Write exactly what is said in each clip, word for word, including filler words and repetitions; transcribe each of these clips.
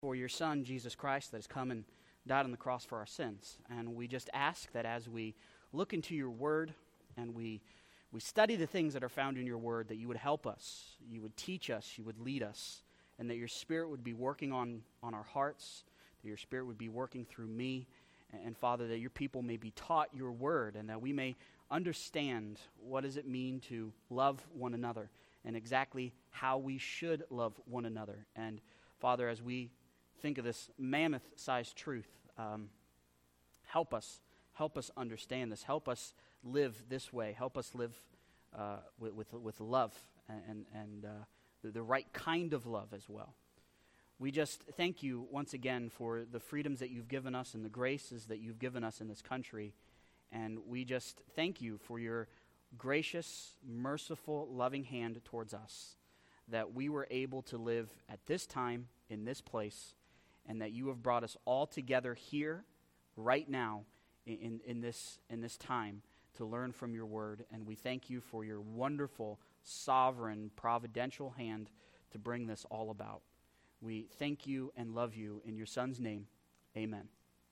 For your Son, Jesus Christ, that has come and died on the cross for our sins. And we just ask that as we look into your word and we we study the things that are found in your word, that you would help us, you would teach us, you would lead us, and that your Spirit would be working on, on our hearts, that your Spirit would be working through me, and, and Father, that your people may be taught your word, and that we may understand what does it mean to love one another, and exactly how we should love one another. And Father, as we think of this mammoth-sized truth, um, help us, help us understand this. Help us live this way. Help us live uh, with, with with love and and uh, the, the right kind of love as well. We just thank you once again for the freedoms that you've given us and the graces that you've given us in this country, and we just thank you for your gracious, merciful, loving hand towards us, that we were able to live at this time in this place, and that you have brought us all together here, right now, in, in, this, in this time, to learn from your word. And we thank you for your wonderful, sovereign, providential hand to bring this all about. We thank you and love you in your Son's name. Amen.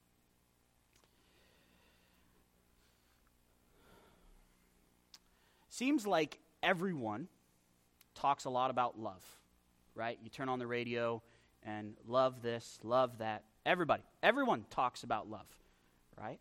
Seems like everyone talks a lot about love, right? You turn on the radio and love this, love that. Everybody, everyone talks about love, right?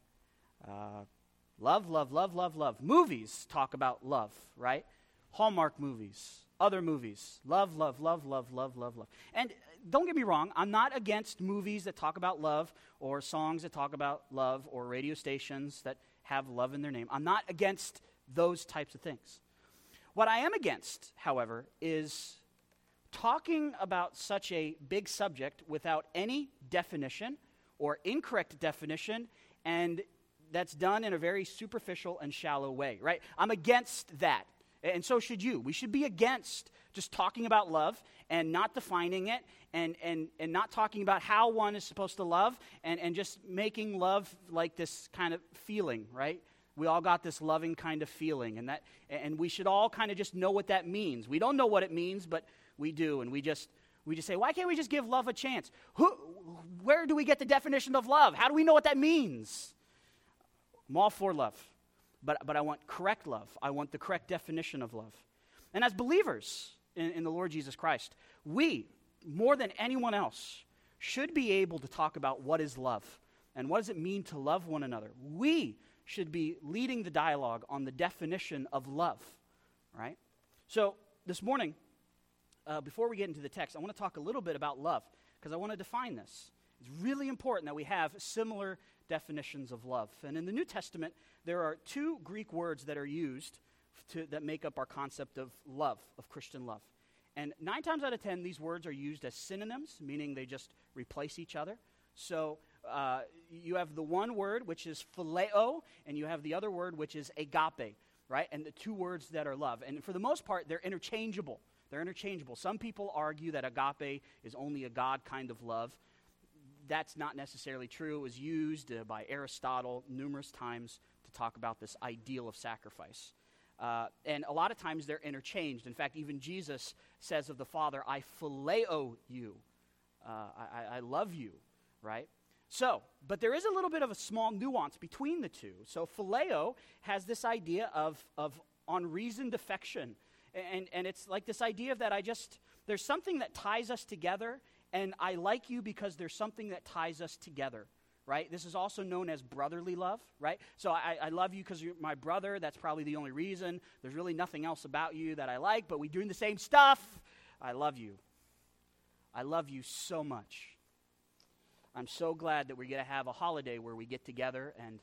Uh, love, love, love, love, love. Movies talk about love, right? Hallmark movies, other movies. Love, love, love, love, love, love, love. And don't get me wrong, I'm not against movies that talk about love or songs that talk about love or radio stations that have love in their name. I'm not against those types of things. What I am against, however, is talking about such a big subject without any definition or incorrect definition, and that's done in a very superficial and shallow way, right? I'm against that, and so should you. We should be against just talking about love and not defining it and and, and not talking about how one is supposed to love and, and just making love like this kind of feeling, right? We all got this loving kind of feeling, and that, and we should all kind of just know what that means. We don't know what it means, but we do, and we just we just say, why can't we just give love a chance? Who, where do we get the definition of love? How do we know what that means? I'm all for love, but but I want correct love. I want the correct definition of love. And as believers in, in the Lord Jesus Christ, we, more than anyone else, should be able to talk about what is love and what does it mean to love one another. We should be leading the dialogue on the definition of love, right? So this morning, uh, before we get into the text, I want to talk a little bit about love because I want to define this. It's really important that we have similar definitions of love. And in the New Testament, there are two Greek words that are used to, that make up our concept of love, of Christian love. And nine times out of ten, these words are used as synonyms, meaning they just replace each other. So uh, you have the one word, which is phileo, and you have the other word, which is agape, right? And the two words that are love. And for the most part, they're interchangeable. They're interchangeable. Some people argue that agape is only a God kind of love. That's not necessarily true. It was used uh, by Aristotle numerous times to talk about this ideal of sacrifice. Uh, and a lot of times they're interchanged. In fact, even Jesus says of the Father, I phileo you. Uh, I, I love you, right? So, but there is a little bit of a small nuance between the two. So phileo has this idea of, of unreasoned affection. And, and it's like this idea of that I just, there's something that ties us together, and I like you because there's something that ties us together, right? This is also known as brotherly love, right? So I, I love you because you're my brother. That's probably the only reason. There's really nothing else about you that I like, but we're doing the same stuff. I love you. I love you so much. I'm so glad that we're going to have a holiday where we get together and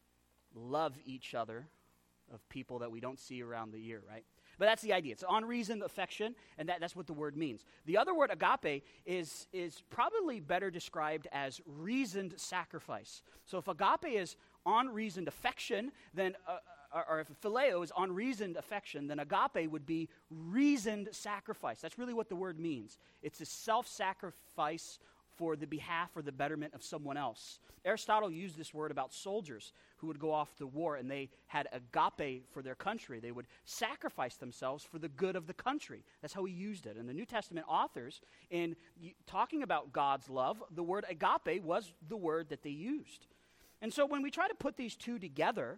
love each other of people that we don't see around the year, right? But that's the idea. It's unreasoned affection, and that, that's what the word means. The other word, agape, is, is probably better described as reasoned sacrifice. So if agape is unreasoned affection, then, uh, or, or if phileo is unreasoned affection, then agape would be reasoned sacrifice. That's really what the word means. It's a self-sacrifice for the behalf or the betterment of someone else. Aristotle used this word about soldiers who would go off to war, and they had agape for their country. They would sacrifice themselves for the good of the country. That's how he used it. And the New Testament authors, in talking about God's love, the word agape was the word that they used. And so when we try to put these two together,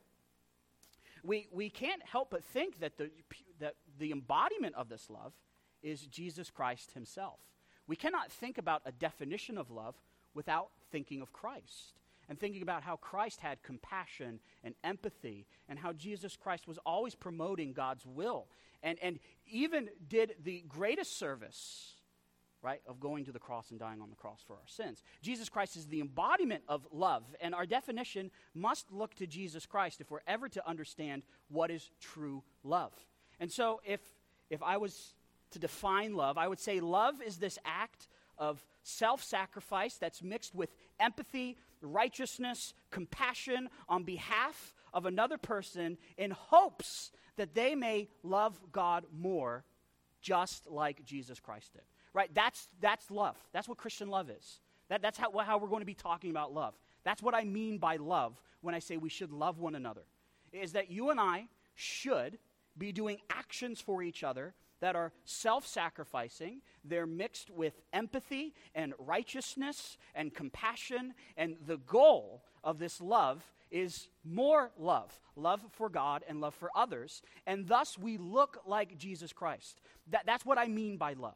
we, we can't help but think that the, that the embodiment of this love is Jesus Christ himself. We cannot think about a definition of love without thinking of Christ and thinking about how Christ had compassion and empathy and how Jesus Christ was always promoting God's will and, and even did the greatest service, right, of going to the cross and dying on the cross for our sins. Jesus Christ is the embodiment of love, and our definition must look to Jesus Christ if we're ever to understand what is true love. And so if if I was to define love, I would say love is this act of self-sacrifice that's mixed with empathy, righteousness, compassion on behalf of another person in hopes that they may love God more, just like Jesus Christ did. Right? That's that's love. That's what Christian love is. That, that's how, how we're going to be talking about love. That's what I mean by love when I say we should love one another, is that you and I should be doing actions for each other that are self-sacrificing. They're mixed with empathy and righteousness and compassion, and the goal of this love is more love, love for God and love for others, and thus we look like Jesus Christ. That, that's what I mean by love.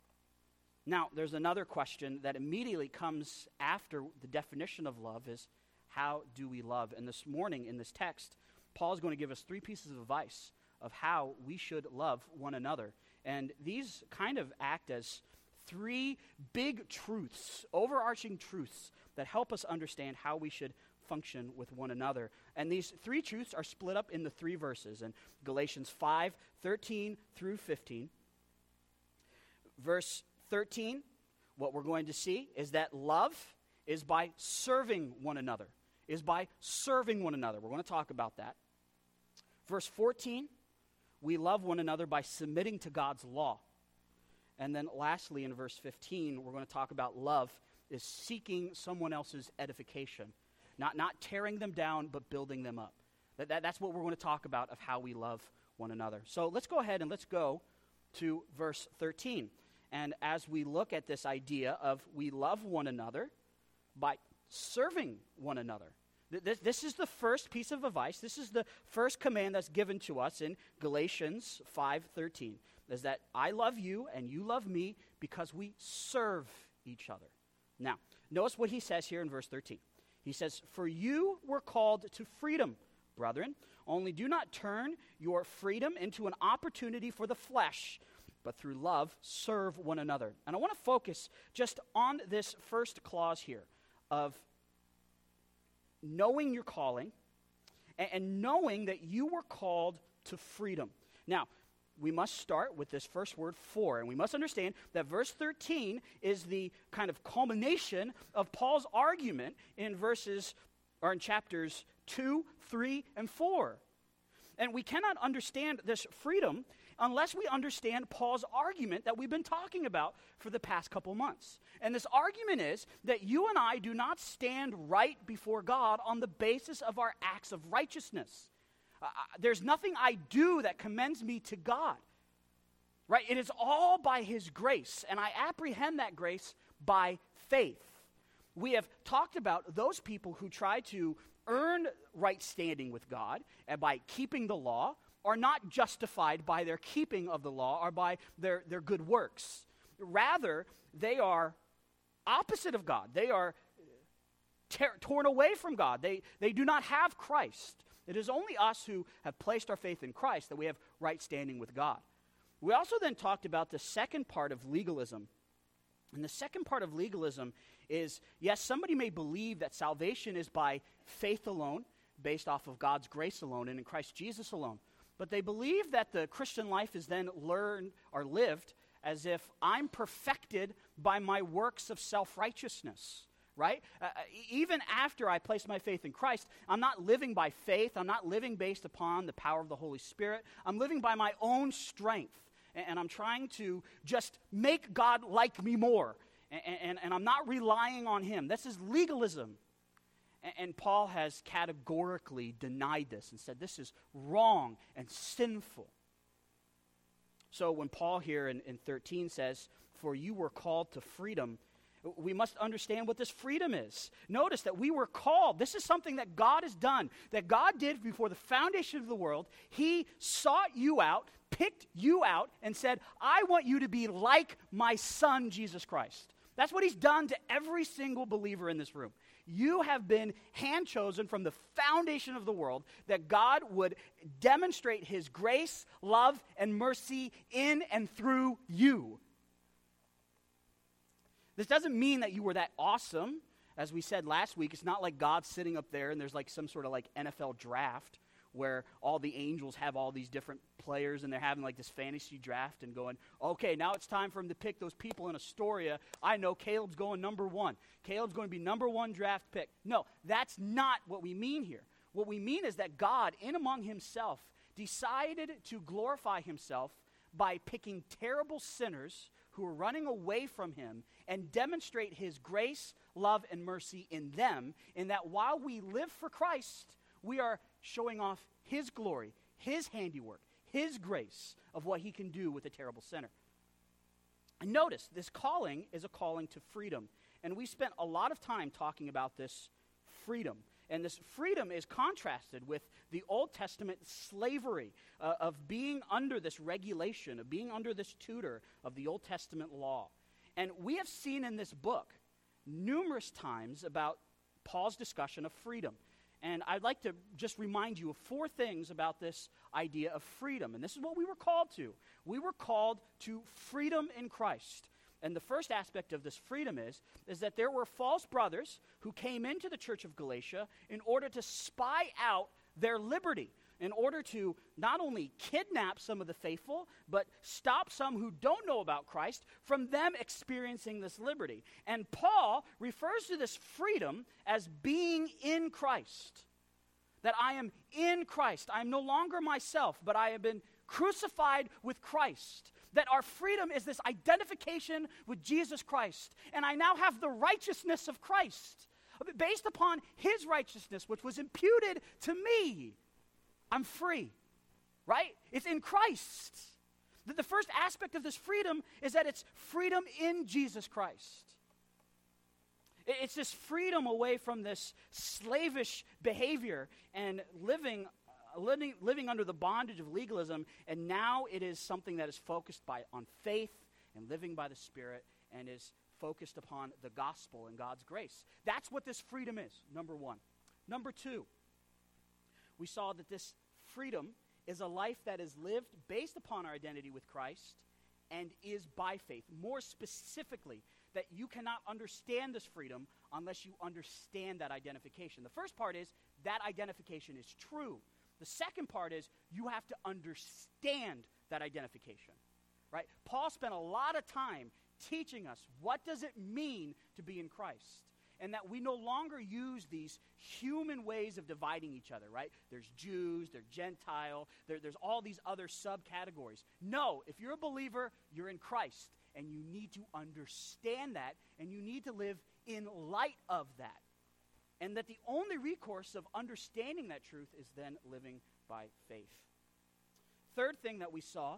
Now, there's another question that immediately comes after the definition of love is, how do we love? And this morning in this text, Paul is going to give us three pieces of advice of how we should love one another. And these kind of act as three big truths, overarching truths that help us understand how we should function with one another. And these three truths are split up into three verses in Galatians five, thirteen through fifteen. Verse thirteen, what we're going to see is that love is by serving one another, is by serving one another. We're going to talk about that. Verse fourteen, we love one another by submitting to God's law. And then lastly, in verse fifteen, we're going to talk about love is seeking someone else's edification. Not, not tearing them down, but building them up. That, that, that's what we're going to talk about of how we love one another. So let's go ahead and let's go to verse thirteen. And as we look at this idea of we love one another by serving one another. This, this is the first piece of advice. This is the first command that's given to us in Galatians five thirteen. Is that I love you and you love me because we serve each other. Now, notice what he says here in verse thirteen. He says, for you were called to freedom, brethren. Only do not turn your freedom into an opportunity for the flesh, but through love serve one another. And I want to focus just on this first clause here of knowing your calling and, and knowing that you were called to freedom. Now, we must start with this first word, for, and we must understand that verse thirteen is the kind of culmination of Paul's argument in verses, or in chapters two, three, and four. And we cannot understand this freedom unless we understand Paul's argument that we've been talking about for the past couple months. And this argument is that you and I do not stand right before God on the basis of our acts of righteousness. Uh, there's nothing I do that commends me to God, right? It is all by his grace, and I apprehend that grace by faith. We have talked about those people who try to earn right standing with God and by keeping the law are not justified by their keeping of the law or by their, their good works. Rather, they are opposite of God. They are ter- torn away from God. They, they do not have Christ. It is only us who have placed our faith in Christ that we have right standing with God. We also then talked about the second part of legalism. And the second part of legalism is, yes, somebody may believe that salvation is by faith alone, based off of God's grace alone and in Christ Jesus alone. But they believe that the Christian life is then learned or lived as if I'm perfected by my works of self-righteousness. Right? Uh, even after I place my faith in Christ, I'm not living by faith. I'm not living based upon the power of the Holy Spirit. I'm living by my own strength. And, and I'm trying to just make God like me more. and, and, and I'm not relying on him. This is legalism. And, and Paul has categorically denied this and said this is wrong and sinful. So when Paul here in, in thirteen says, for you were called to freedom, we must understand what this freedom is. Notice that we were called. This is something that God has done, that God did before the foundation of the world. He sought you out, picked you out, and said, I want you to be like my son, Jesus Christ. That's what he's done to every single believer in this room. You have been hand-chosen from the foundation of the world that God would demonstrate his grace, love, and mercy in and through you. This doesn't mean that you were that awesome. As we said last week, it's not like God's sitting up there and there's like some sort of like N F L draft where all the angels have all these different players and they're having like this fantasy draft and going, okay, now it's time for him to pick those people in Astoria. I know Caleb's going number one. Caleb's going to be number one draft pick. No, that's not what we mean here. What we mean is that God, in among himself, decided to glorify himself by picking terrible sinners who are running away from him and demonstrate his grace, love, and mercy in them, in that while we live for Christ, we are showing off his glory, his handiwork, his grace of what he can do with a terrible sinner. And notice, this calling is a calling to freedom. And we spent a lot of time talking about this freedom. And this freedom is contrasted with the Old Testament slavery uh, of being under this regulation, of being under this tutor of the Old Testament law. And we have seen in this book numerous times about Paul's discussion of freedom. And I'd like to just remind you of four things about this idea of freedom. And this is what we were called to. We were called to freedom in Christ. And the first aspect of this freedom is, is that there were false brothers who came into the church of Galatia in order to spy out their liberty, in order to not only kidnap some of the faithful, but stop some who don't know about Christ from them experiencing this liberty. And Paul refers to this freedom as being in Christ, that I am in Christ. I am no longer myself, but I have been crucified with Christ. That our freedom is this identification with Jesus Christ. And I now have the righteousness of Christ. Based upon his righteousness, which was imputed to me, I'm free, right? It's in Christ. The, the first aspect of this freedom is that it's freedom in Jesus Christ. It, it's this freedom away from this slavish behavior and living Living, living under the bondage of legalism, and now it is something that is focused by on faith and living by the Spirit and is focused upon the gospel and God's grace. That's what this freedom is, number one. Number two, we saw that this freedom is a life that is lived based upon our identity with Christ and is by faith. More specifically, that you cannot understand this freedom unless you understand that identification. The first part is that identification is true. The second part is you have to understand that identification, right? Paul spent a lot of time teaching us what does it mean to be in Christ, and that we no longer use these human ways of dividing each other, right? There's Jews, there's Gentile, there, there's all these other subcategories. No, if you're a believer, you're in Christ, and you need to understand that, and you need to live in light of that. And that the only recourse of understanding that truth is then living by faith. Third thing that we saw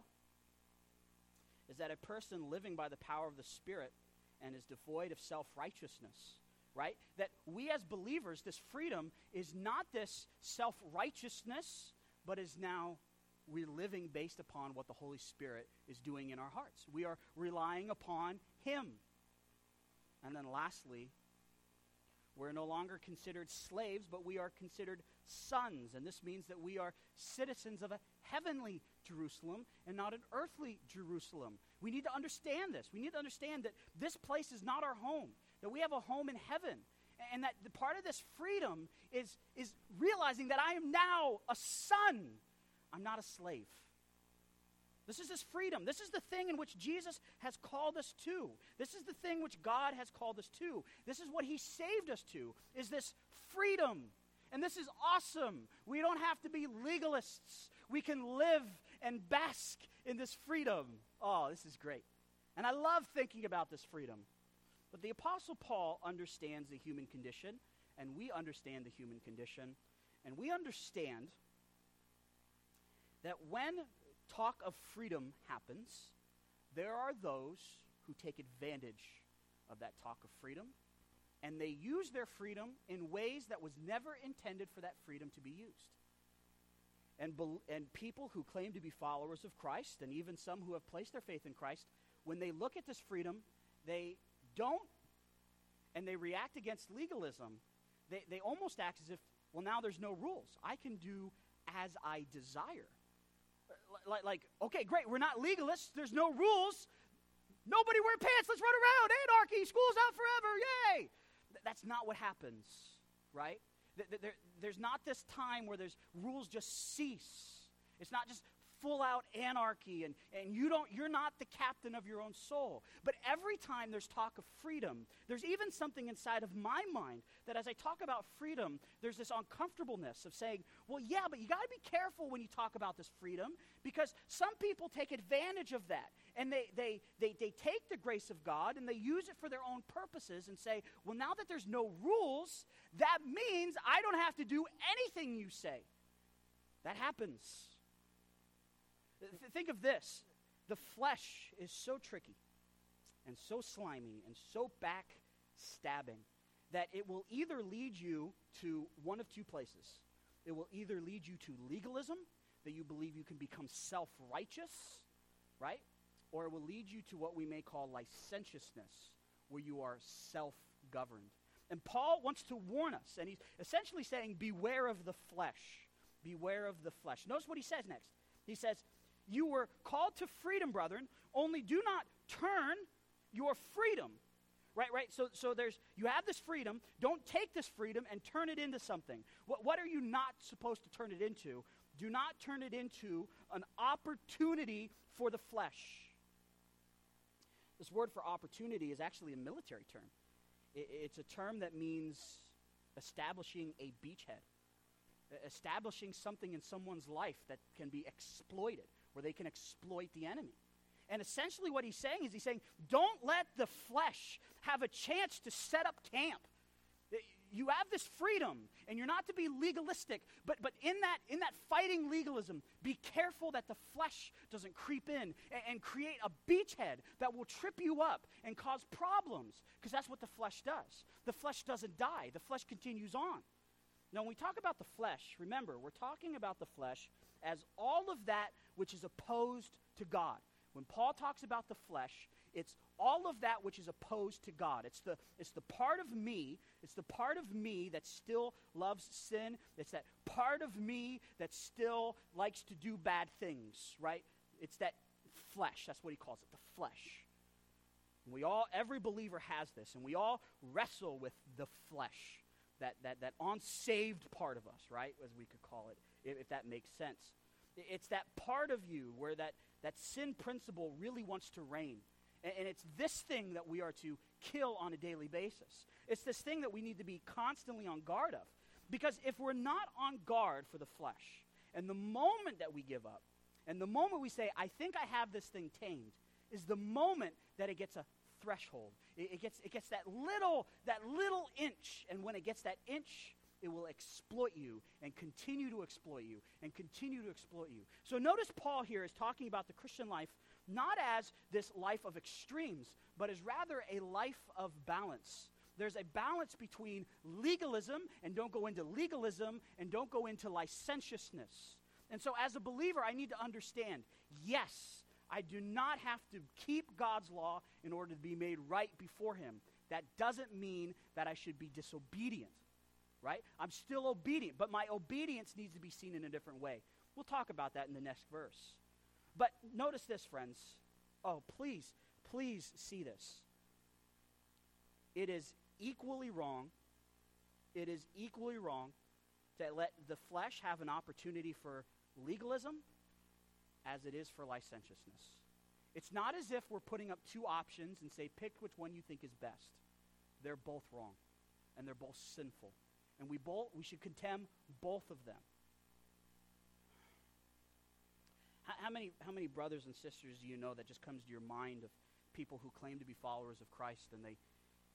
is that a person living by the power of the Spirit and is devoid of self-righteousness, right? That we as believers, this freedom is not this self-righteousness, but is now we're living based upon what the Holy Spirit is doing in our hearts. We are relying upon him. And then lastly, we're no longer considered slaves, but we are considered sons. And this means that we are citizens of a heavenly Jerusalem and not an earthly Jerusalem. We need to understand this. We need to understand that this place is not our home, that we have a home in heaven. And that the part of this freedom is, is realizing that I am now a son. I'm not a slave. This is this freedom. This is the thing in which Jesus has called us to. This is the thing which God has called us to. This is what he saved us to, is this freedom. And this is awesome. We don't have to be legalists. We can live and bask in this freedom. Oh, this is great. And I love thinking about this freedom. But the Apostle Paul understands the human condition, and we understand the human condition, and we understand that when talk of freedom happens, there are those who take advantage of that talk of freedom, and they use their freedom in ways that was never intended for that freedom to be used. And, be- and people who claim to be followers of Christ, and even some who have placed their faith in Christ, when they look at this freedom, they don't, and they react against legalism. They, they almost act as if, well, now there's no rules. I can do as I desire. Like, like, okay, great, we're not legalists. There's no rules. Nobody wear pants. Let's run around. Anarchy. School's out forever. Yay. Th- that's not what happens, right? Th- th- there, there's not this time where there's rules just cease. It's not just full-out anarchy, and, and you don't, you're not the captain of your own soul. But every time there's talk of freedom, there's even something inside of my mind that as I talk about freedom, there's this uncomfortableness of saying, well, yeah, but you got to be careful when you talk about this freedom, because some people take advantage of that, and they, they, they, they take the grace of God, and they use it for their own purposes and say, well, now that there's no rules, that means I don't have to do anything you say. That happens. Th- think of this. The flesh is so tricky and so slimy and so backstabbing that it will either lead you to one of two places. It will either lead you to legalism, that you believe you can become self-righteous, right? Or it will lead you to what we may call licentiousness, where you are self-governed. And Paul wants to warn us, and he's essentially saying, beware of the flesh. Beware of the flesh. Notice what he says next. He says, you were called to freedom, brethren, only do not turn your freedom. Right, right? So so there's, you have this freedom, don't take this freedom and turn it into something. What, what are you not supposed to turn it into? Do not turn it into an opportunity for the flesh. This word for opportunity is actually a military term. It, it's a term that means establishing a beachhead, establishing something in someone's life that can be exploited, where they can exploit the enemy. And essentially what he's saying is he's saying, don't let the flesh have a chance to set up camp. You have this freedom, and you're not to be legalistic, but but in that in that fighting legalism, be careful that the flesh doesn't creep in and, and create a beachhead that will trip you up and cause problems, because that's what the flesh does. The flesh doesn't die. The flesh continues on. Now, when we talk about the flesh, remember, we're talking about the flesh as all of that which is opposed to God. When Paul talks about the flesh, it's all of that which is opposed to God. It's the, it's the part of me, it's the part of me that still loves sin. It's that part of me that still likes to do bad things, right? It's that flesh. That's what he calls it, the flesh. And we all, every believer has this, and we all wrestle with the flesh, that, that, that unsaved part of us, right, as we could call it, if, if that makes sense. It's that part of you where that, that sin principle really wants to reign. And, and it's this thing that we are to kill on a daily basis. It's this thing that we need to be constantly on guard of. Because if we're not on guard for the flesh, and the moment that we give up, and the moment we say, I think I have this thing tamed, is the moment that it gets a threshold. It, it gets it gets that little that little inch, and when it gets that inch, it will exploit you and continue to exploit you and continue to exploit you. So notice Paul here is talking about the Christian life not as this life of extremes, but as rather a life of balance. There's a balance between legalism, and don't go into legalism, and don't go into licentiousness. And so as a believer, I need to understand, yes, I do not have to keep God's law in order to be made right before him. That doesn't mean that I should be disobedient. Right? I'm still obedient, but my obedience needs to be seen in a different way. We'll talk about that in the next verse. But notice this, friends. Oh, please, please see this. It is equally wrong, it is equally wrong to let the flesh have an opportunity for legalism as it is for licentiousness. It's not as if we're putting up two options and say, pick which one you think is best. They're both wrong, and they're both sinful. And we both we should condemn both of them. How, how many how many brothers and sisters do you know that just comes to your mind of people who claim to be followers of Christ, and they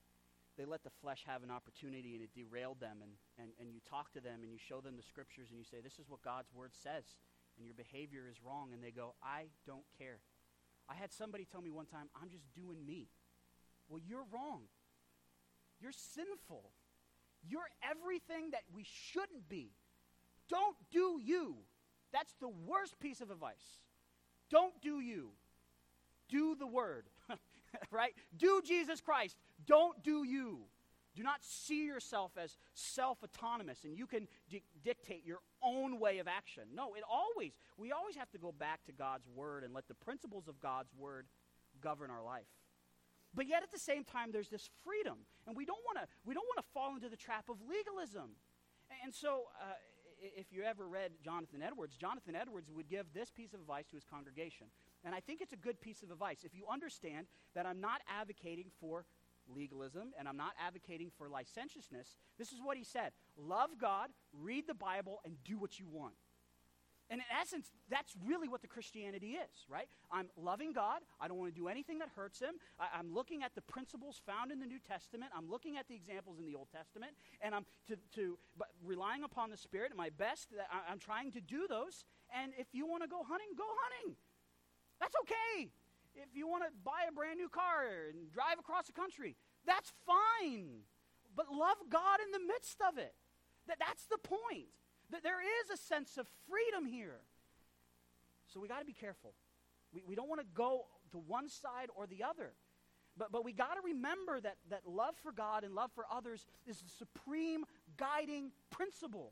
they let the flesh have an opportunity and it derailed them, and, and, and you talk to them and you show them the scriptures and you say, this is what God's word says, and your behavior is wrong, and they go, I don't care. I had somebody tell me one time, I'm just doing me. Well, you're wrong. You're sinful. You're everything that we shouldn't be. Don't do you. That's the worst piece of advice. Don't do you. Do the word, right? Do Jesus Christ. Don't do you. Do not see yourself as self-autonomous and you can di- dictate your own way of action. No, it always, we always have to go back to God's word and let the principles of God's word govern our life. But yet at the same time, there's this freedom, and we don't want to we don't want to fall into the trap of legalism. And so, uh, if you ever read Jonathan Edwards, Jonathan Edwards would give this piece of advice to his congregation, and I think it's a good piece of advice. If you understand that I'm not advocating for legalism and I'm not advocating for licentiousness, this is what he said: love God, read the Bible, and do what you want. And in essence, that's really what the Christianity is, right? I'm loving God. I don't want to do anything that hurts him. I, I'm looking at the principles found in the New Testament. I'm looking at the examples in the Old Testament. And I'm to, to but relying upon the Spirit at my best. That I, I'm trying to do those. And if you want to go hunting, go hunting. That's okay. If you want to buy a brand new car and drive across the country, that's fine. But love God in the midst of it. That, that's the point. That there is a sense of freedom here. So we got to be careful. We, we don't want to go to one side or the other. But, but we got to remember that, that love for God and love for others is the supreme guiding principle.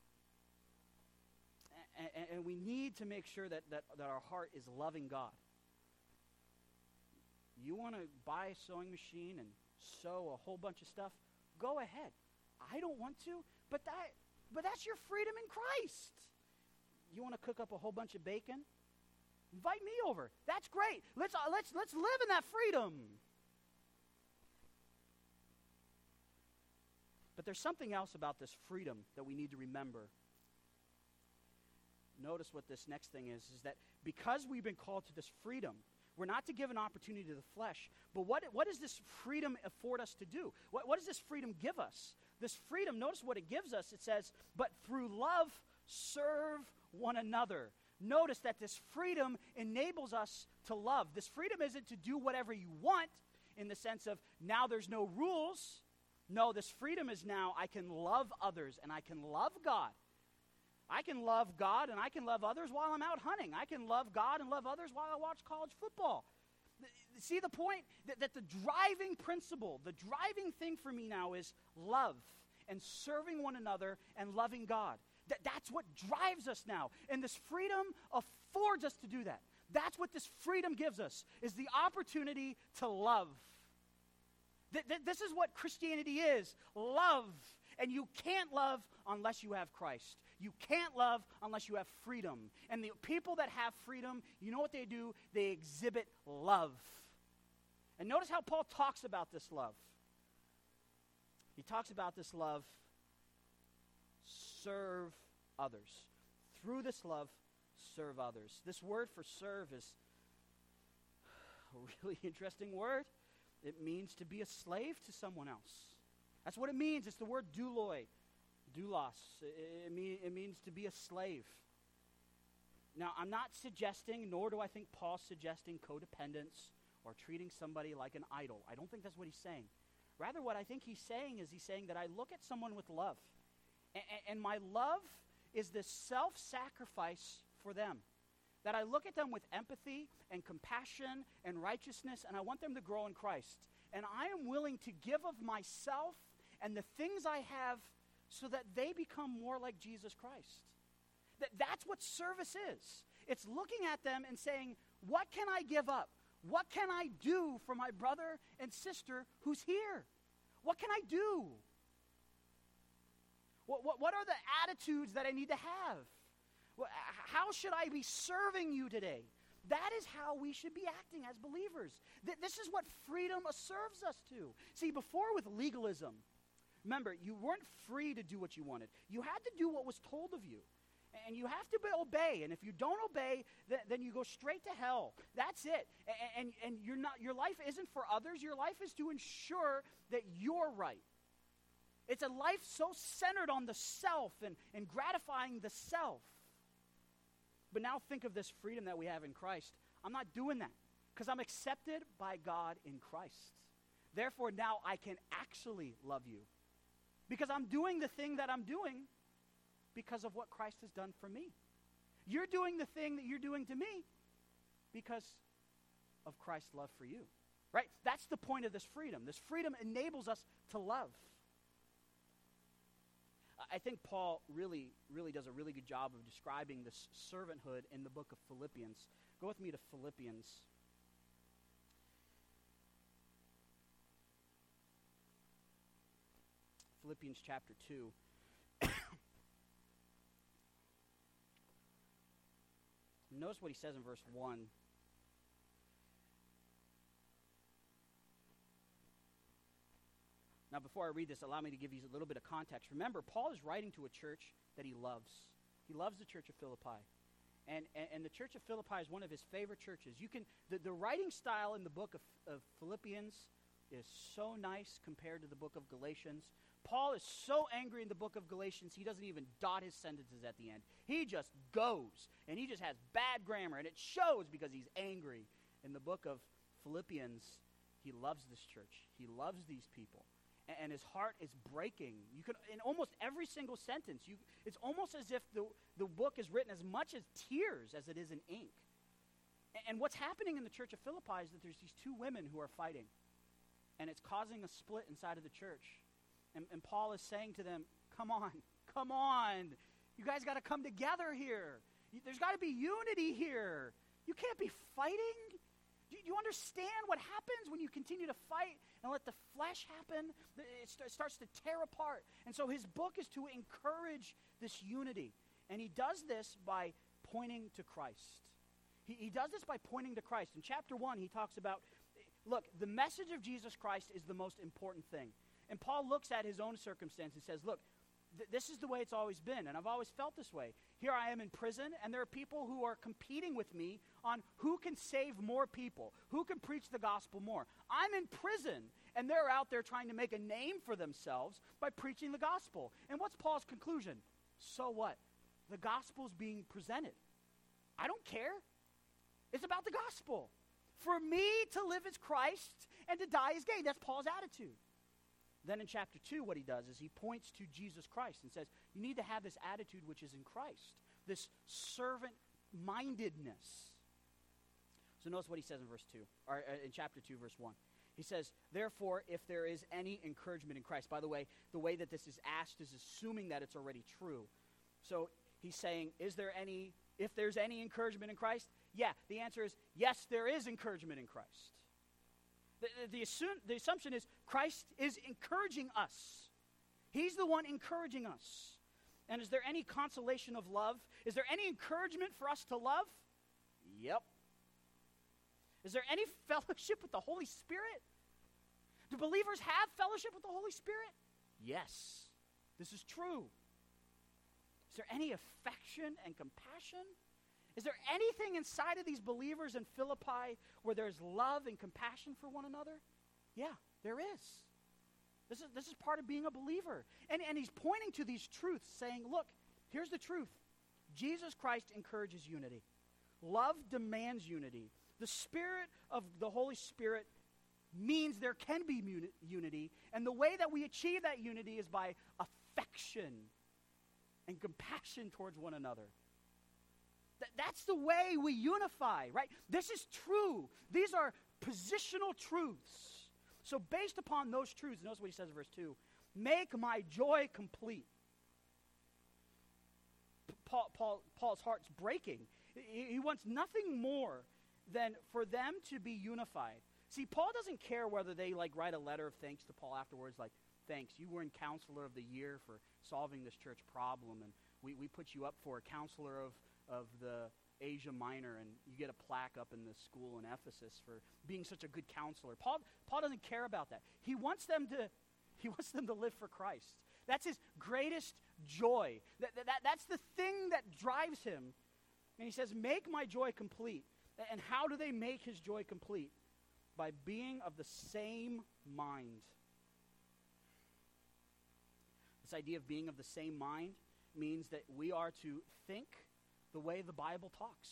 And, and, and we need to make sure that, that, that our heart is loving God. You want to buy a sewing machine and sew a whole bunch of stuff? Go ahead. I don't want to, but that... But that's your freedom in Christ. You want to cook up a whole bunch of bacon? Invite me over. That's great. Let's, uh, let's, let's live in that freedom. But there's something else about this freedom that we need to remember. Notice what this next thing is, is that because we've been called to this freedom, we're not to give an opportunity to the flesh, but what, what does this freedom afford us to do? What, what does this freedom give us? This freedom, notice what it gives us. It says, but through love, serve one another. Notice that this freedom enables us to love. This freedom isn't to do whatever you want in the sense of now there's no rules. No, this freedom is now I can love others and I can love God. I can love God and I can love others while I'm out hunting. I can love God and love others while I watch college football. See the point? That, that the driving principle, the driving thing for me now is love and serving one another and loving God. That, that's what drives us now. And this freedom affords us to do that. That's what this freedom gives us, is the opportunity to love. Th- th- this is what Christianity is, love. And you can't love unless you have Christ. You can't love unless you have freedom. And the people that have freedom, you know what they do? They exhibit love. And notice how Paul talks about this love. He talks about this love, serve others. Through this love, serve others. This word for serve is a really interesting word. It means to be a slave to someone else. That's what it means. It's the word douloi, doulos. It, it, mean, it means to be a slave. Now, I'm not suggesting, nor do I think Paul's suggesting codependence or treating somebody like an idol. I don't think that's what he's saying. Rather, what I think he's saying is he's saying that I look at someone with love, and, and my love is this self-sacrifice for them. That I look at them with empathy and compassion and righteousness, and I want them to grow in Christ. And I am willing to give of myself and the things I have so that they become more like Jesus Christ. That, that's what service is. It's looking at them and saying, what can I give up? What can I do for my brother and sister who's here? What can I do? What, what, what are the attitudes that I need to have? Well, how should I be serving you today? That is how we should be acting as believers. Th- this is what freedom serves us to. See, before with legalism, remember, you weren't free to do what you wanted. You had to do what was told of you. And you have to be, obey. And if you don't obey, th- then you go straight to hell. That's it. And, and, and you're not, your life isn't for others. Your life is to ensure that you're right. It's a life so centered on the self and, and gratifying the self. But now think of this freedom that we have in Christ. I'm not doing that because I'm accepted by God in Christ. Therefore, now I can actually love you because I'm doing the thing that I'm doing because of what Christ has done for me. You're doing the thing that you're doing to me because of Christ's love for you, right? That's the point of this freedom. This freedom enables us to love. I think Paul really, really does a really good job of describing this servanthood in the book of Philippians. Go with me to Philippians. Philippians chapter two. Notice what he says in verse one. Now, before I read this, allow me to give you a little bit of context. Remember, Paul is writing to a church that he loves. He loves the church of Philippi. And, and, and the church of Philippi is one of his favorite churches. You can the, the writing style in the book of, of Philippians is so nice compared to the book of Galatians. Paul is so angry in the book of Galatians, he doesn't even dot his sentences at the end. He just goes, and he just has bad grammar, and it shows because he's angry. In the book of Philippians, he loves this church. He loves these people. And his heart is breaking. You can, in almost every single sentence, you, it's almost as if the, the book is written as much as tears as it is in ink. And, and what's happening in the church of Philippi is that there's these two women who are fighting. And it's causing a split inside of the church. And, and Paul is saying to them, come on, come on. You guys got to come together here. You, there's got to be unity here. You can't be fighting. Do you understand what happens when you continue to fight and let the flesh happen? It st- starts to tear apart. And so his book is to encourage this unity. And he does this by pointing to Christ. He, he does this by pointing to Christ. In chapter one, he talks about, look, the message of Jesus Christ is the most important thing. And Paul looks at his own circumstance and says, look, th- this is the way it's always been, and I've always felt this way. Here I am in prison, and there are people who are competing with me on who can save more people, who can preach the gospel more. I'm in prison, and they're out there trying to make a name for themselves by preaching the gospel. And what's Paul's conclusion? So what? The gospel's being presented. I don't care. It's about the gospel. For me to live is Christ, and to die is gain. That's Paul's attitude. Then in chapter two, what he does is he points to Jesus Christ and says, you need to have this attitude which is in Christ, this servant-mindedness. So notice what he says in verse two, or uh, in chapter two, verse one. He says, therefore, if there is any encouragement in Christ. By the way, the way that this is asked is assuming that it's already true. So he's saying, is there any, if there's any encouragement in Christ? Yeah, the answer is, yes, there is encouragement in Christ. The, the, assume, the assumption is Christ is encouraging us. He's the one encouraging us. And is there any consolation of love? Is there any encouragement for us to love? Yep. Is there any fellowship with the Holy Spirit? Do believers have fellowship with the Holy Spirit? Yes. This is true. Is there any affection and compassion? Is there anything inside of these believers in Philippi where there's love and compassion for one another? Yeah, there is. This is, this is part of being a believer. And, and he's pointing to these truths, saying, look, here's the truth. Jesus Christ encourages unity. Love demands unity. The Spirit of the Holy Spirit means there can be muni- unity, and the way that we achieve that unity is by affection and compassion towards one another. Th- that's the way we unify, right? This is true. These are positional truths. So based upon those truths, notice what he says in verse two, make my joy complete. P- Paul, Paul, Paul's heart's breaking. He, he wants nothing more than for them to be unified. See, Paul doesn't care whether they like write a letter of thanks to Paul afterwards, like, thanks, you were in Counselor of the Year for solving this church problem, and we, we put you up for a Counselor of, of the Asia Minor, and you get a plaque up in the school in Ephesus for being such a good counselor. Paul, Paul doesn't care about that. He wants them to, he wants them to live for Christ. That's his greatest joy. That, that, that's the thing that drives him. And he says, make my joy complete. And how do they make his joy complete? By being of the same mind. This idea of being of the same mind means that we are to think the way the Bible talks.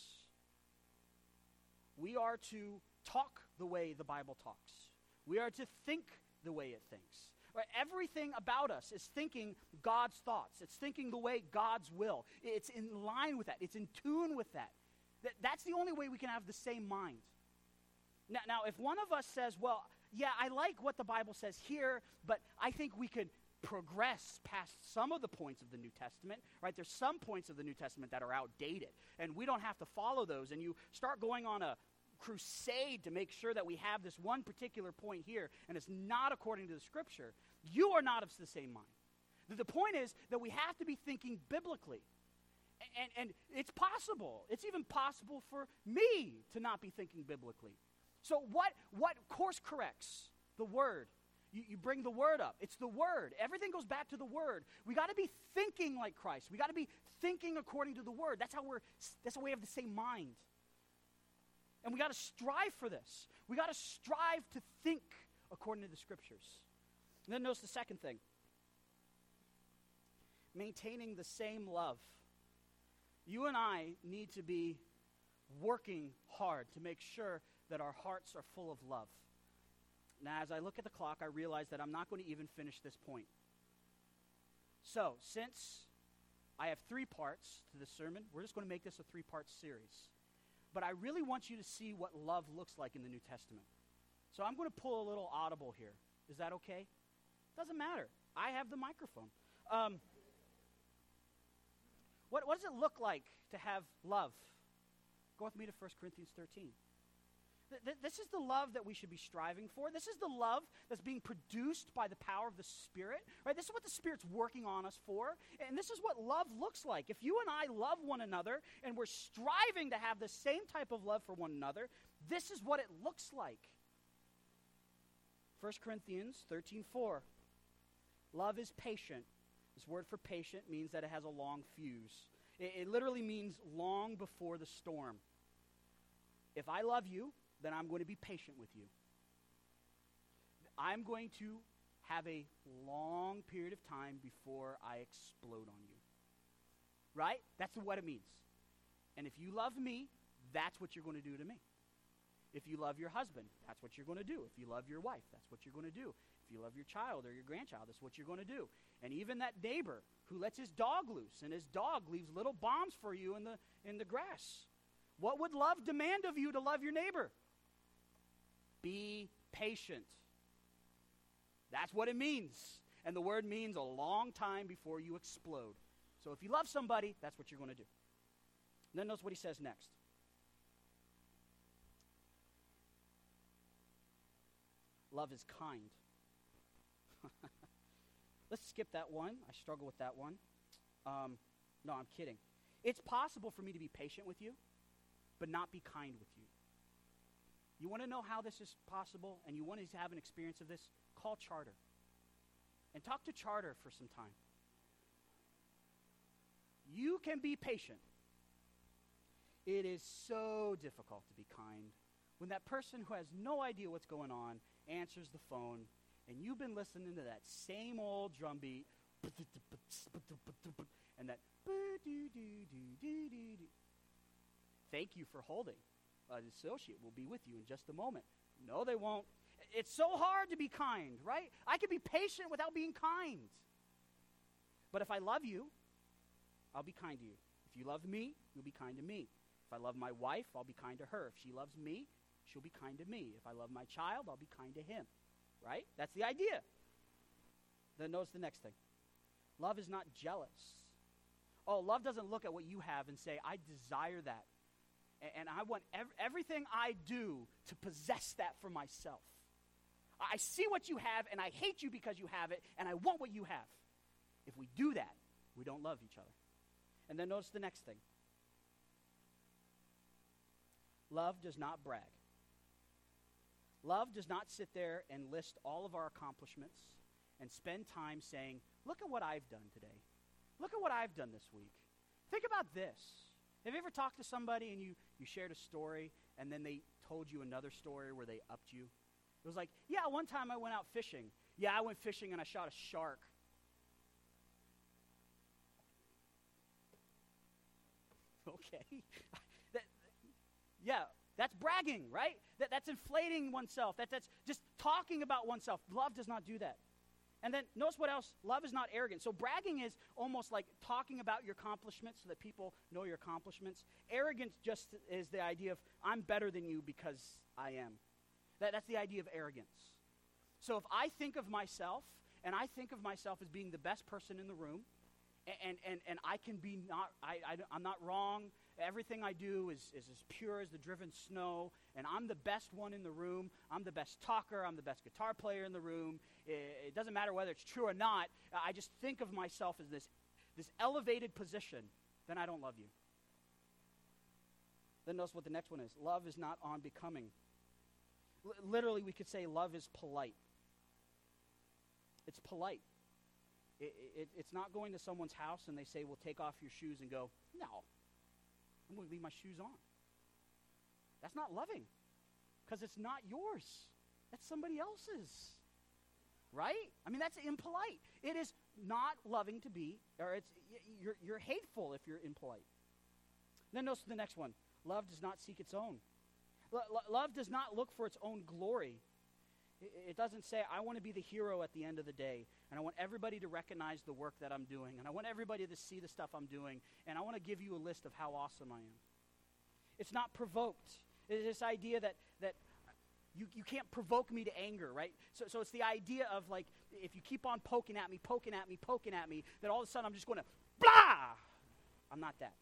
We are to talk the way the Bible talks. We are to think the way it thinks. Right? Everything about us is thinking God's thoughts. It's thinking the way God's will. It's in line with that. It's in tune with that. That that's the only way we can have the same mind. Now, now, if one of us says, well, yeah, I like what the Bible says here, but I think we could progress past some of the points of the New Testament, right? There's some points of the New Testament that are outdated, and we don't have to follow those, and you start going on a crusade to make sure that we have this one particular point here, and it's not according to the Scripture, you are not of the same mind. The, the point is that we have to be thinking biblically. And, and it's possible. It's even possible for me to not be thinking biblically. So what, what course corrects? The Word. You, you bring the Word up. It's the Word. Everything goes back to the Word. We got to be thinking like Christ. We got to be thinking according to the Word. That's how we're. That's how we have the same mind. And we got to strive for this. We got to strive to think according to the Scriptures. And then notice the second thing. Maintaining the same love. You and I need to be working hard to make sure that our hearts are full of love. Now, as I look at the clock, I realize that I'm not going to even finish this point. So, since I have three parts to this sermon, we're just going to make this a three-part series. But I really want you to see what love looks like in the New Testament. So I'm going to pull a little audible here. Is that okay? Doesn't matter. I have the microphone. Um, what, what does it look like to have love? Go with me to First Corinthians thirteen. This is the love that we should be striving for. This is the love that's being produced by the power of the Spirit, right? This is what the Spirit's working on us for, and this is what love looks like. If you and I love one another, and we're striving to have the same type of love for one another, this is what it looks like. First Corinthians thirteen four. Love is patient. This word for patient means that it has a long fuse. It, it literally means long before the storm. If I love you, then I'm going to be patient with you. I'm going to have a long period of time before I explode on you. Right? That's what it means. And if you love me, that's what you're going to do to me. If you love your husband, that's what you're going to do. If you love your wife, that's what you're going to do. If you love your child or your grandchild, that's what you're going to do. And even that neighbor who lets his dog loose, and his dog leaves little bombs for you in the in the grass. What would love demand of you to love your neighbor? Be patient. That's what it means. And the word means a long time before you explode. So if you love somebody, that's what you're going to do. And then notice what he says next. Love is kind. Let's skip that one. I struggle with that one. Um, no, I'm kidding. It's possible for me to be patient with you, but not be kind with you. You want to know how this is possible, and you want to have an experience of this? Call Charter. And talk to Charter for some time. You can be patient. It is so difficult to be kind when that person who has no idea what's going on answers the phone, and you've been listening to that same old drum beat, and that thank you for holding. An associate will be with you in just a moment. No, they won't. It's so hard to be kind, right? I can be patient without being kind. But if I love you, I'll be kind to you. If you love me, you'll be kind to me. If I love my wife, I'll be kind to her. If she loves me, she'll be kind to me. If I love my child, I'll be kind to him. Right? That's the idea. Then notice the next thing. Love is not jealous. Oh, love doesn't look at what you have and say, I desire that. A- and I want ev- everything I do to possess that for myself. I see what you have, and I hate you because you have it, and I want what you have. If we do that, we don't love each other. And then notice the next thing. Love does not brag. Love does not sit there and list all of our accomplishments and spend time saying, look at what I've done today. Look at what I've done this week. Think about this. Have you ever talked to somebody and you, you shared a story and then they told you another story where they upped you? It was like, yeah, one time I went out fishing. Yeah, I went fishing and I shot a shark. Okay. that, yeah, that's bragging, right? That, that's inflating oneself. That, that's just talking about oneself. Love does not do that. And then notice what else? Love is not arrogant. So bragging is almost like talking about your accomplishments so that people know your accomplishments. Arrogance just is the idea of I'm better than you because I am. That, that's the idea of arrogance. So if I think of myself, and I think of myself as being the best person in the room, and and, and I can be not, I, I, I'm not wrong, everything I do is, is as pure as the driven snow, and I'm the best one in the room, I'm the best talker, I'm the best guitar player in the room, it, it doesn't matter whether it's true or not, I just think of myself as this, this elevated position, then I don't love you. Then notice what the next one is. Love is not unbecoming. L- literally, we could say love is polite. It's polite. It, it, it's not going to someone's house and they say, well, take off your shoes and go, no, I'm going to leave my shoes on. That's not loving because it's not yours. That's somebody else's, right? I mean, that's impolite. It is not loving to be, or it's you're, you're hateful if you're impolite. Then notice the next one. Love does not seek its own. L- lo- love does not look for its own glory. It doesn't say, I want to be the hero at the end of the day, and I want everybody to recognize the work that I'm doing, and I want everybody to see the stuff I'm doing, and I want to give you a list of how awesome I am. It's not provoked. It's this idea that, that you, you can't provoke me to anger, right? So, so it's the idea of, like, if you keep on poking at me, poking at me, poking at me, that all of a sudden I'm just going to, blah! I'm not that.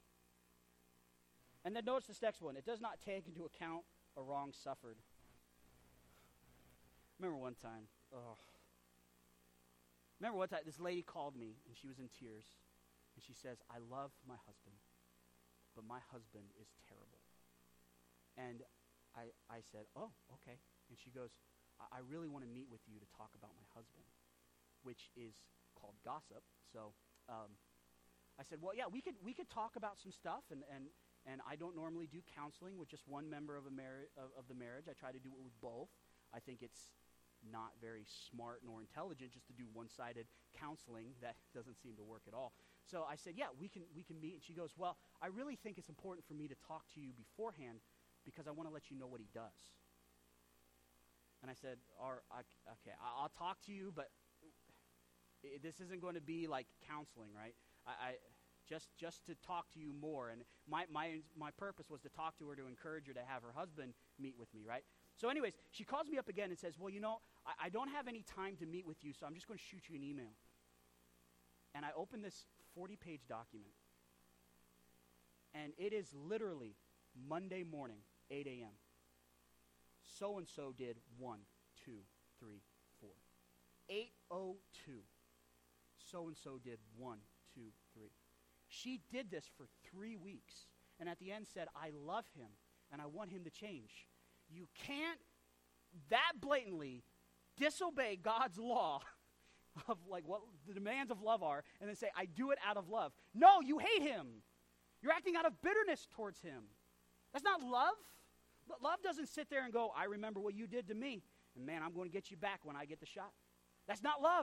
And then notice this next one. It does not take into account a wrong suffered. Remember one time, oh. Remember one time, this lady called me, and she was in tears, and she says, I love my husband, but my husband is terrible. And I, I said, oh, okay. And she goes, I, I really want to meet with you to talk about my husband, which is called gossip. So um, I said, well, yeah, we could we could talk about some stuff, and, and, and I don't normally do counseling with just one member of, a mar- of, of the marriage. I try to do it with both. I think it's not very smart nor intelligent just to do one-sided counseling. That doesn't seem to work at all. So I said, yeah, we can we can meet. And she goes, well, I really think it's important for me to talk to you beforehand because I want to let you know what he does. And I said, All right, okay, I'll talk to you, but it, this isn't going to be like counseling, right? I, I just just to talk to you more. And my, my, my purpose was to talk to her, to encourage her to have her husband meet with me, right? So anyways, she calls me up again and says, well, you know, I, I don't have any time to meet with you, so I'm just going to shoot you an email. And I open this forty-page document, and it is literally Monday morning, eight a.m. So-and-so did one, two, three, four. eight oh two. So-and-so did one, two, three. She did this for three weeks, and at the end said, I love him, and I want him to change. You can't that blatantly disobey God's law of like what the demands of love are and then say, I do it out of love. No, you hate him. You're acting out of bitterness towards him. That's not love. Love doesn't sit there and go, I remember what you did to me, and man, I'm going to get you back when I get the shot. That's not love.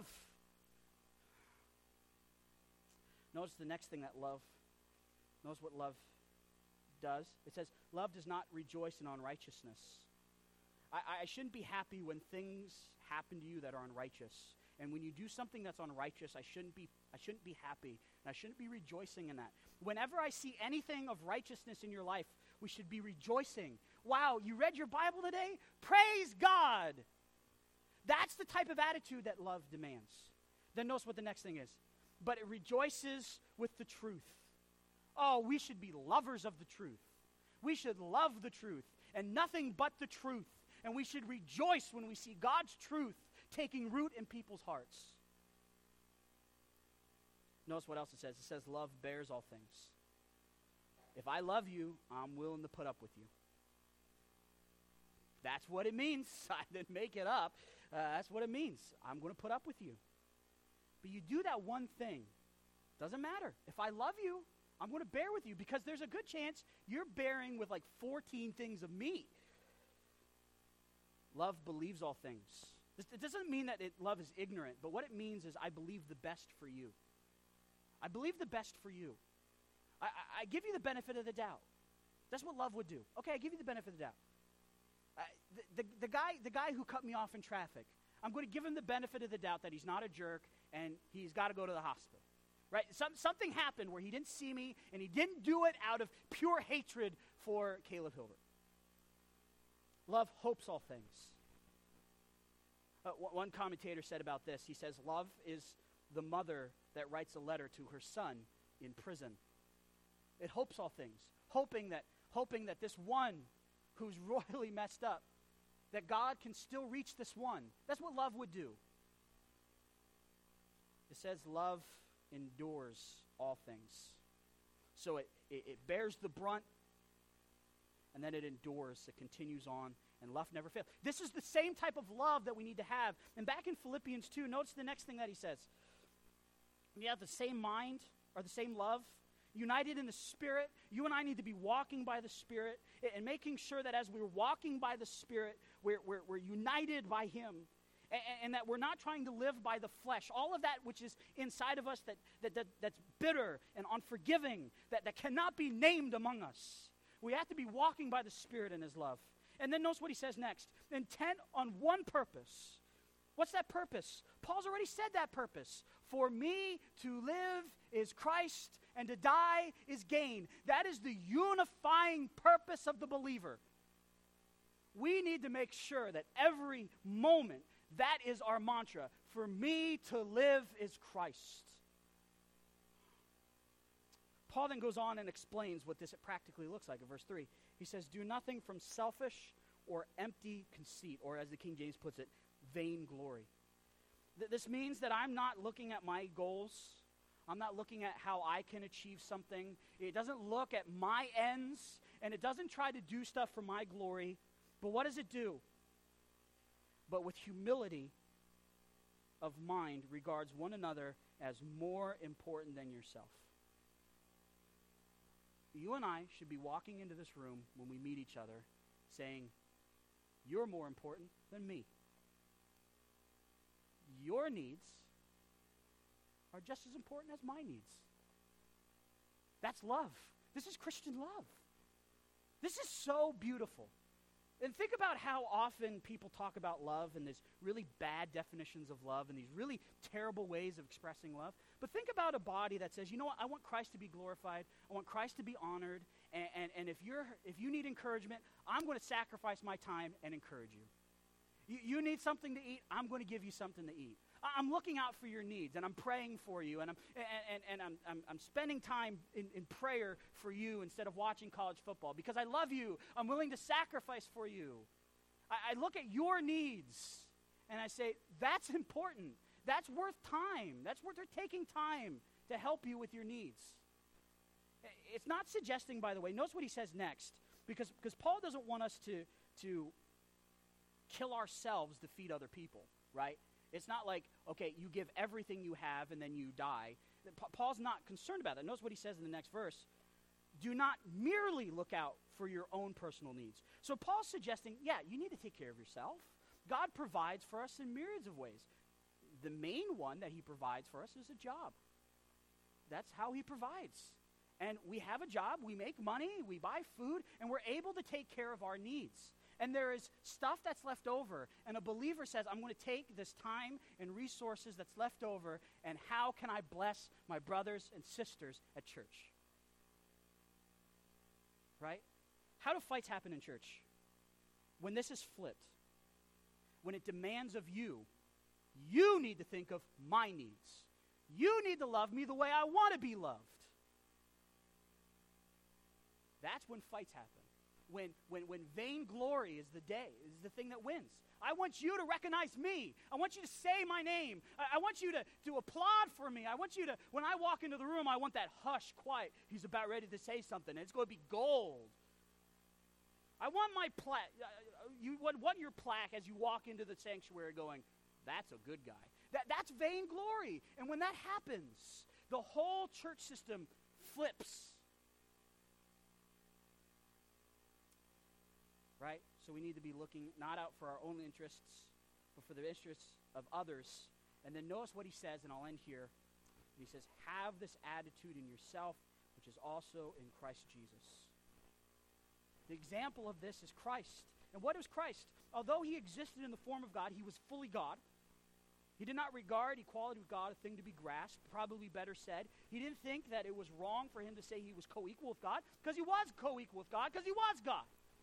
Notice the next thing that love, notice what love does. It says, love does not rejoice in unrighteousness. I, I shouldn't be happy when things happen to you that are unrighteous. And when you do something that's unrighteous, I shouldn't be I shouldn't be happy. And I shouldn't be rejoicing in that. Whenever I see anything of righteousness in your life, we should be rejoicing. Wow, you read your Bible today? Praise God. That's the type of attitude that love demands. Then notice what the next thing is. But it rejoices with the truth. Oh, we should be lovers of the truth. We should love the truth and nothing but the truth. And we should rejoice when we see God's truth taking root in people's hearts. Notice what else it says. It says love bears all things. If I love you, I'm willing to put up with you. That's what it means. I didn't make it up. Uh, that's what it means. I'm going to put up with you. But you do that one thing. Doesn't matter. If I love you, I'm going to bear with you because there's a good chance you're bearing with like fourteen things of me. Love believes all things. This, it doesn't mean that it, love is ignorant, but what it means is I believe the best for you. I believe the best for you. I, I, I give you the benefit of the doubt. That's what love would do. Okay, I give you the benefit of the doubt. Uh, the, the, the, guy, the guy who cut me off in traffic, I'm going to give him the benefit of the doubt that he's not a jerk and he's got to go to the hospital. Right? Some, something happened where he didn't see me and he didn't do it out of pure hatred for Caleb Hilbert. Love hopes all things. Uh, w- one commentator said about this, he says, love is the mother that writes a letter to her son in prison. It hopes all things, hoping that, hoping that this one who's royally messed up, that God can still reach this one. That's what love would do. It says love endures all things. So it, it, it bears the brunt, and then it endures, it continues on, and love never fails. This is the same type of love that we need to have. And back in Philippians two, notice the next thing that he says. You have the same mind, or the same love, united in the Spirit. You and I need to be walking by the Spirit, and, and making sure that as we're walking by the Spirit, we're, we're, we're united by Him. And, and that we're not trying to live by the flesh. All of that which is inside of us that, that, that that's bitter and unforgiving, that, that cannot be named among us. We have to be walking by the Spirit in His love. And then notice what he says next. Intent on one purpose. What's that purpose? Paul's already said that purpose. For me to live is Christ, and to die is gain. That is the unifying purpose of the believer. We need to make sure that every moment, that is our mantra. For me to live is Christ. Paul then goes on and explains what this practically looks like in verse three. He says, do nothing from selfish or empty conceit, or as the King James puts it, vain glory. Th- this means that I'm not looking at my goals. I'm not looking at how I can achieve something. It doesn't look at my ends, and it doesn't try to do stuff for my glory. But what does it do? But with humility of mind regards one another as more important than yourself. You and I should be walking into this room when we meet each other saying, you're more important than me. Your needs are just as important as my needs. That's love. This is Christian love. This is so beautiful. And think about how often people talk about love and there's really bad definitions of love and these really terrible ways of expressing love. But think about a body that says, you know what, I want Christ to be glorified. I want Christ to be honored. And, and, and if you're if you need encouragement, I'm going to sacrifice my time and encourage you. you. You need something to eat, I'm going to give you something to eat. I'm looking out for your needs, and I'm praying for you, and I'm and, and, and I'm, I'm I'm spending time in, in prayer for you instead of watching college football because I love you. I'm willing to sacrifice for you. I, I look at your needs, and I say, that's important. That's worth time. That's worth taking time to help you with your needs. It's not suggesting, by the way, notice what he says next, because, because Paul doesn't want us to, to kill ourselves to feed other people, right? It's not like, okay, you give everything you have and then you die. Pa- Paul's not concerned about that. Notice what he says in the next verse. Do not merely look out for your own personal needs. So Paul's suggesting, yeah, you need to take care of yourself. God provides for us in myriads of ways. The main one that he provides for us is a job. That's how he provides. And we have a job, we make money, we buy food, and we're able to take care of our needs. And there is stuff that's left over, and a believer says, I'm going to take this time and resources that's left over, and how can I bless my brothers and sisters at church? Right? How do fights happen in church? When this is flipped, when it demands of you, you need to think of my needs. You need to love me the way I want to be loved. That's when fights happen. When, when, when vainglory is the day, is the thing that wins. I want you to recognize me. I want you to say my name. I, I want you to, to applaud for me. I want you to, when I walk into the room, I want that hush, quiet. He's about ready to say something, and it's going to be gold. I want my plaque. Uh, you want, want your plaque as you walk into the sanctuary going, that's a good guy. That, that's vainglory. And when that happens, the whole church system flips. Right? So we need to be looking not out for our own interests, but for the interests of others. And then notice what he says, and I'll end here. He says, have this attitude in yourself, which is also in Christ Jesus. The example of this is Christ. And what is Christ? Although he existed in the form of God, he was fully God. He did not regard equality with God a thing to be grasped, probably better said. He didn't think that it was wrong for him to say he was co-equal with God, because he was co-equal with God, because he was God.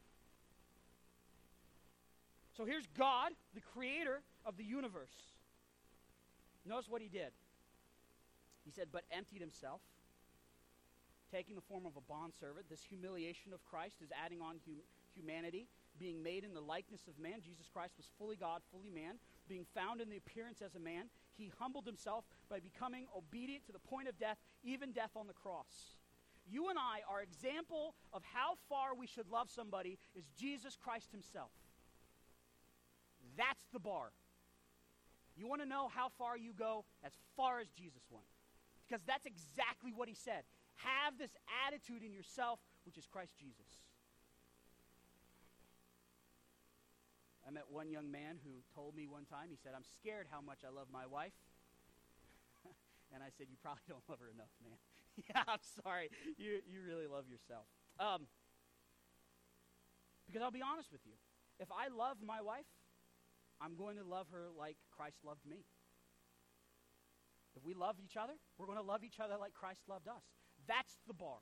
So here's God, the creator of the universe. Notice what he did. He said, but emptied himself, taking the form of a bondservant. This humiliation of Christ is adding on hum- humanity. Being made in the likeness of man, Jesus Christ was fully God, fully man. Being found in the appearance as a man, he humbled himself by becoming obedient to the point of death, even death on the cross. You and I, our example of how far we should love somebody is Jesus Christ himself. That's the bar. You want to know how far you go? As far as Jesus went. Because that's exactly what he said. Have this attitude in yourself, which is Christ Jesus. I met one young man who told me one time, he said, I'm scared how much I love my wife. And I said, you probably don't love her enough, man. Yeah, I'm sorry. You, you really love yourself. Um, because I'll be honest with you. If I love my wife, I'm going to love her like Christ loved me. If we love each other, we're going to love each other like Christ loved us. That's the bar.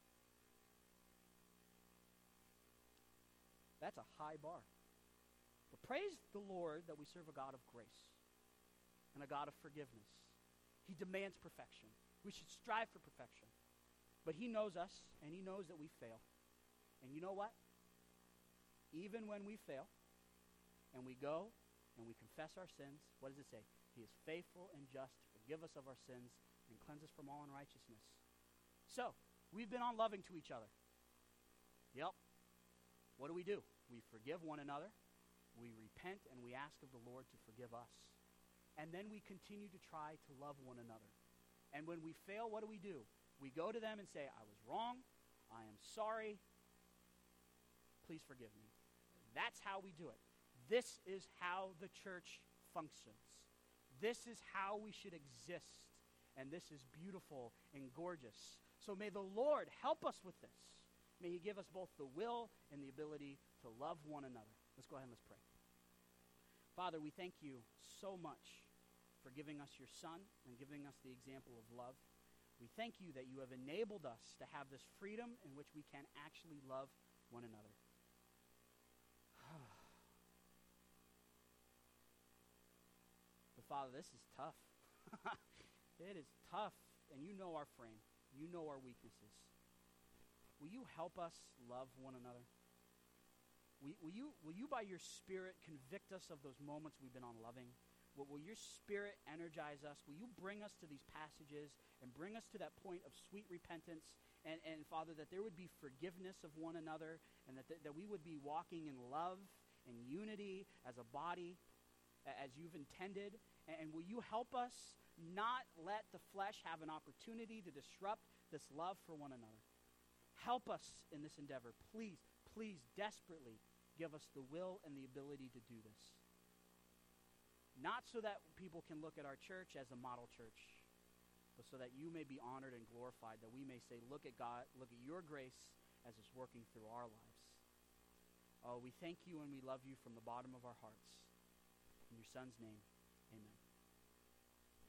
That's a high bar. But praise the Lord that we serve a God of grace and a God of forgiveness. He demands perfection. We should strive for perfection. But he knows us, and he knows that we fail. And you know what? Even when we fail, and we go and we confess our sins, what does it say? He is faithful and just to forgive us of our sins and cleanse us from all unrighteousness. So, we've been on loving to each other. Yep. What do we do? We forgive one another. We repent and we ask of the Lord to forgive us. And then we continue to try to love one another. And when we fail, what do we do? We go to them and say, I was wrong. I am sorry. Please forgive me. That's how we do it. This is how the church functions. This is how we should exist. And this is beautiful and gorgeous. So may the Lord help us with this. May he give us both the will and the ability to love one another. Let's go ahead and let's pray. Father, we thank you so much for giving us your Son and giving us the example of love. We thank you that you have enabled us to have this freedom in which we can actually love one another. But Father, this is tough. It is tough, and you know our frame. You know our weaknesses. Will you help us love one another? Will, will, you, will you, by your Spirit, convict us of those moments we've been on loving? Will, will your Spirit energize us? Will you bring us to these passages and bring us to that point of sweet repentance? And, and Father, that there would be forgiveness of one another, and that, th- that we would be walking in love and unity as a body, as you've intended. And, and will you help us not let the flesh have an opportunity to disrupt this love for one another? Help us in this endeavor. Please, please, desperately give us the will and the ability to do this. Not so that people can look at our church as a model church, but so that you may be honored and glorified, that we may say, look at God, look at your grace as it's working through our lives. Oh, we thank you and we love you from the bottom of our hearts. In your Son's name.